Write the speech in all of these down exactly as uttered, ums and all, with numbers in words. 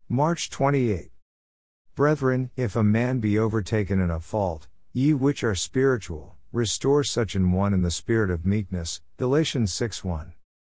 March twenty-eighth. Brethren, if a man be overtaken in a fault, ye which are spiritual, restore such an one in the spirit of meekness. Galatians six one.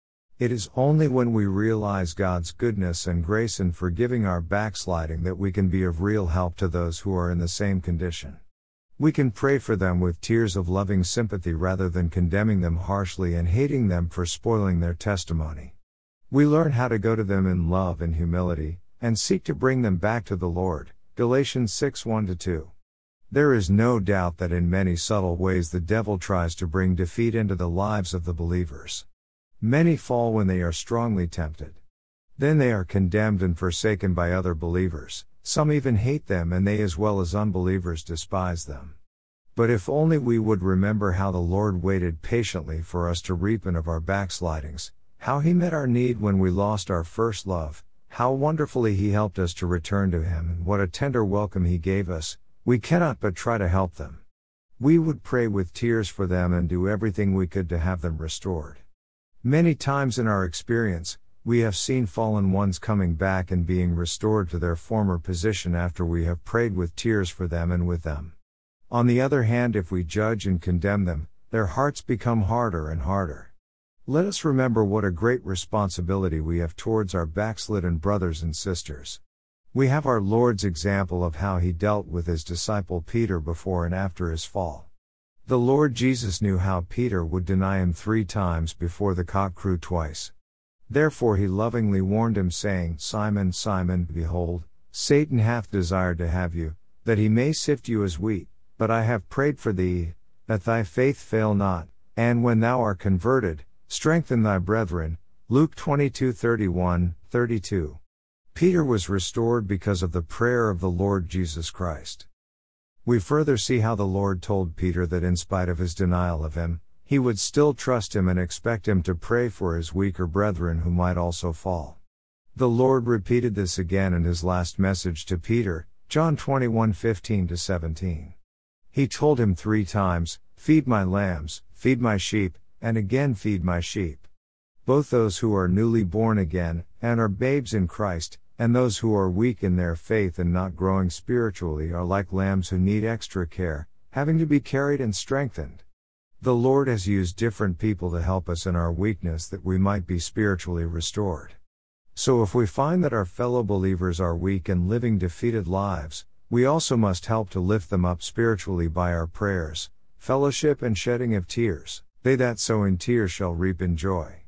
It is only when we realize God's goodness and grace in forgiving our backsliding that we can be of real help to those who are in the same condition. We can pray for them with tears of loving sympathy rather than condemning them harshly and hating them for spoiling their testimony. We learn how to go to them in love and humility, and seek to bring them back to the Lord. Galatians six one to two. There is no doubt that in many subtle ways the devil tries to bring defeat into the lives of the believers. Many fall when they are strongly tempted. Then they are condemned and forsaken by other believers, some even hate them, and they as well as unbelievers despise them. But if only we would remember how the Lord waited patiently for us to repent of our backslidings, how He met our need when we lost our first love, how wonderfully He helped us to return to Him, and what a tender welcome He gave us, we cannot but try to help them. We would pray with tears for them and do everything we could to have them restored. Many times in our experience, we have seen fallen ones coming back and being restored to their former position after we have prayed with tears for them and with them. On the other hand, if we judge and condemn them, their hearts become harder and harder. Let us remember what a great responsibility we have towards our backslidden brothers and sisters. We have our Lord's example of how He dealt with His disciple Peter before and after his fall. The Lord Jesus knew how Peter would deny Him three times before the cock crew twice. Therefore He lovingly warned him, saying, Simon, Simon, behold, Satan hath desired to have you, that he may sift you as wheat, but I have prayed for thee, that thy faith fail not, and when thou art converted, strengthen thy brethren. Luke twenty-two thirty-one to thirty-two. Peter was restored because of the prayer of the Lord Jesus Christ. We further see how the Lord told Peter that in spite of his denial of Him, He would still trust Him and expect him to pray for his weaker brethren who might also fall. The Lord repeated this again in His last message to Peter, John twenty-one fifteen to seventeen. He told him three times, Feed my lambs, feed my sheep, and again feed my sheep. Both those who are newly born again, and are babes in Christ, and those who are weak in their faith and not growing spiritually are like lambs who need extra care, having to be carried and strengthened. The Lord has used different people to help us in our weakness that we might be spiritually restored. So if we find that our fellow believers are weak and living defeated lives, we also must help to lift them up spiritually by our prayers, fellowship and shedding of tears. They that sow in tears shall reap in joy.